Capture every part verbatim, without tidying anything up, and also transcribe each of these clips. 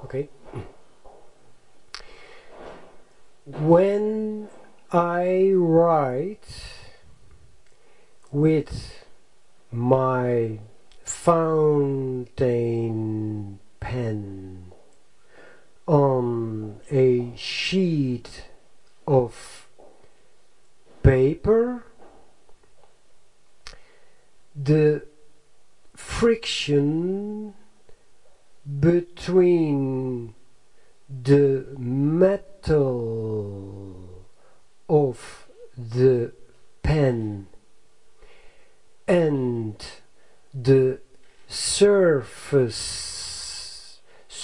Okay. When I write with my fountain pen on a sheet of paper, the friction between the metal of the pen and the surface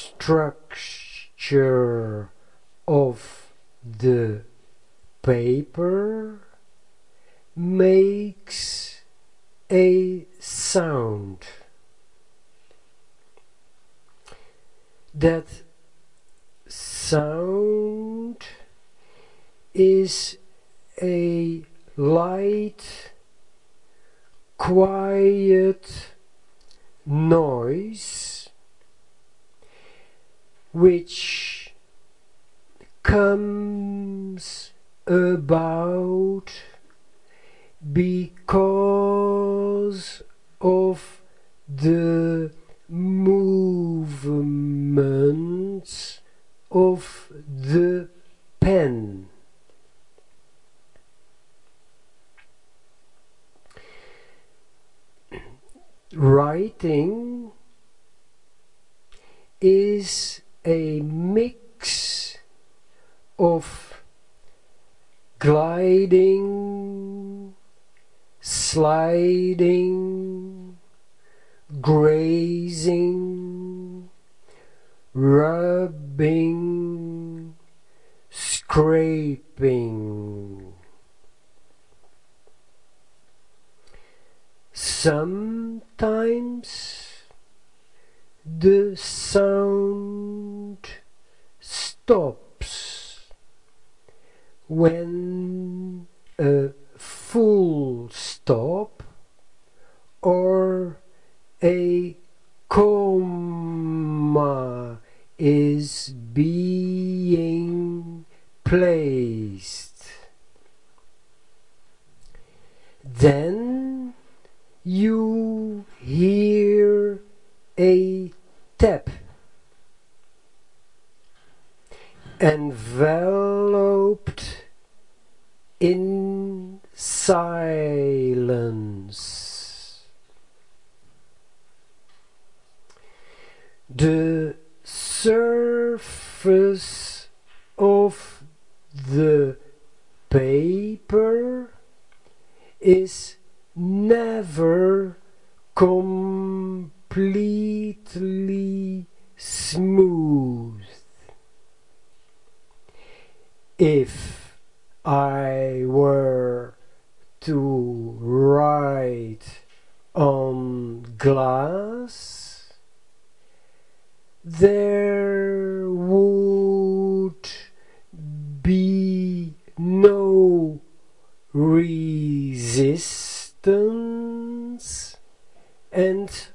structure of the paper makes a sound. That sound is a light, quiet noise which comes about because of the movements of the pen. Writing is a mix of gliding, sliding, grazing, rubbing, scraping. Sometimes the sound stops when a full stop or a comma is being placed. Then you hear a tap, enveloped in silence. The surface of the paper is never completely smooth. If I were to write on glass, there would be no resistance and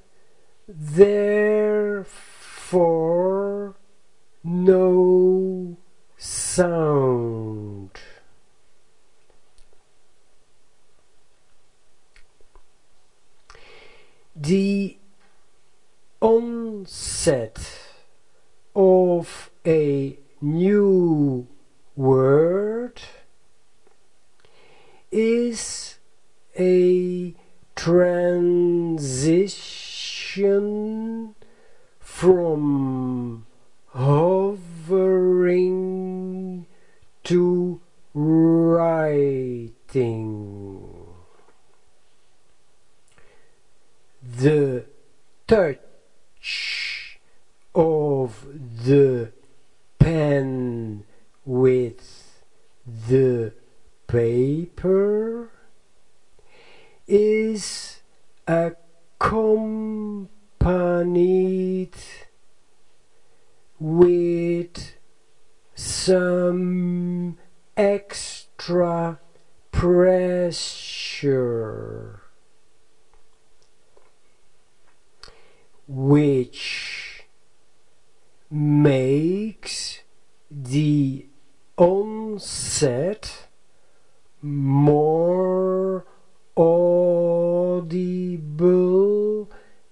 therefore no sound. The onset of a new word is a transition from hovering to writing. The touch of the pen with the paper is accompanied with some extra pressure, which makes the onset more audible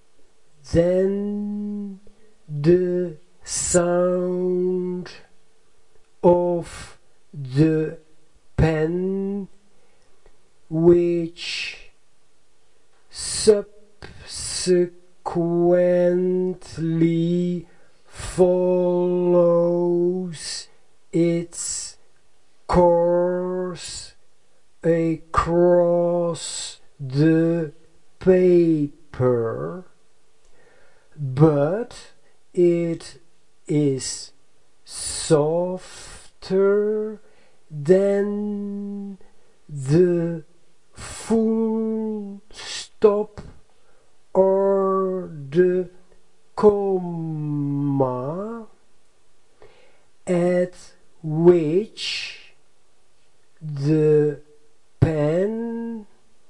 than the sound of the pen, which subsequently follows its course across the paper, but it is softer than the full stop or the comma, at which the pen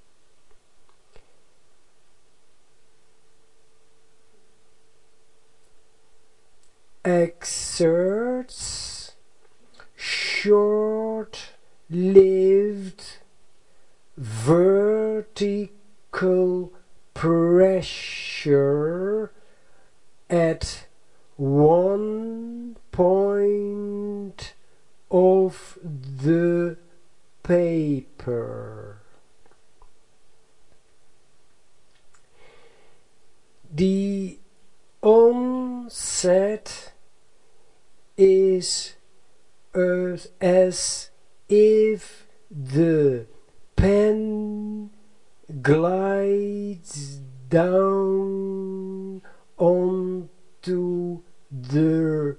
exerts short-lived vertical pressure at one point of the paper. The onset is as, as if the pen glides down onto the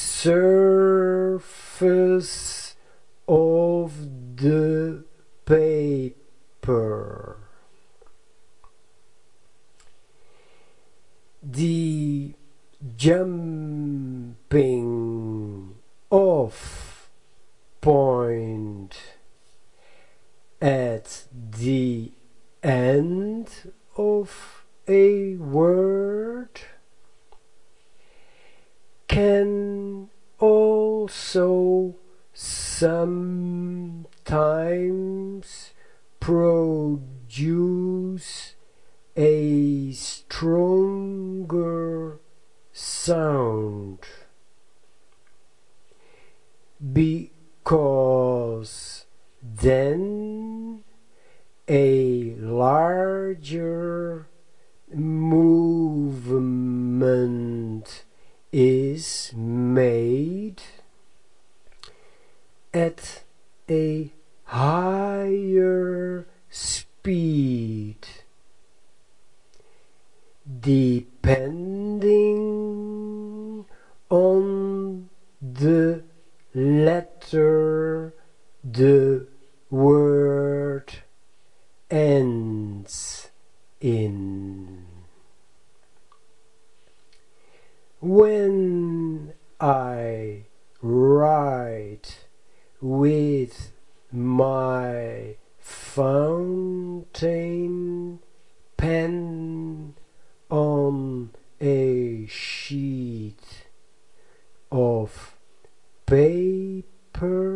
surface of the paper. The jumping off point at the end of a word can also sometimes produce a stronger sound, because then a larger movement is made at a higher speed, depending on the letter the word ends in. When I write with my fountain pen on a sheet of paper,